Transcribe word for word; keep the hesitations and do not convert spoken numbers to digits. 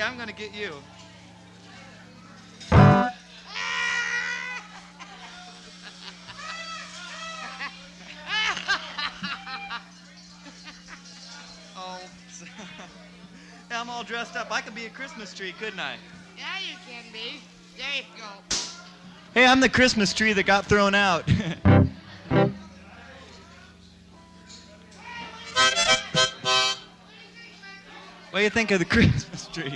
Hey, I'm gonna get you. Oh, yeah, I'm all dressed up. I could be a Christmas tree, couldn't I? Yeah, you can be. There you go. Hey, I'm the Christmas tree that got thrown out. What do you think of the Christmas tree?